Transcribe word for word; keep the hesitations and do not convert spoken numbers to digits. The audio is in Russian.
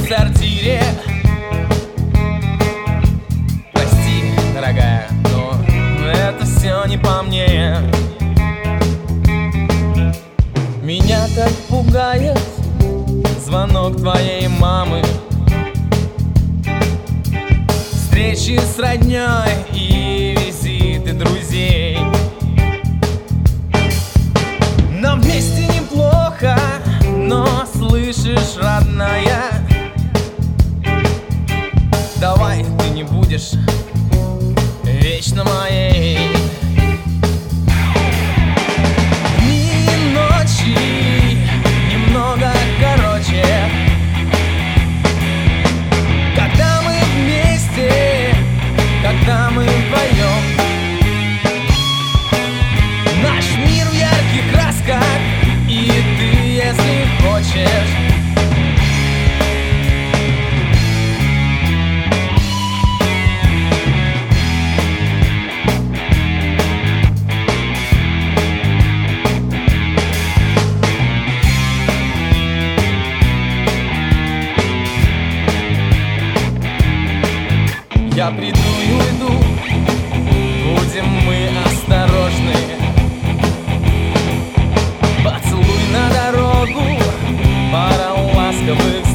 сортире. Прости, дорогая, но это все не по мне. Меня так пугает звонок твоей мамы, встречи с роднёй и визиты друзей. Нам вместе неплохо, но слышишь, родная, давай ты не будешь вечно моей. Дни и ночи немного короче, когда мы вместе, когда мы вдвоем. Наш мир в ярких красках, и ты, если хочешь, я приду и уйду, будем мы осторожны. Поцелуй на дорогу, пара ласковых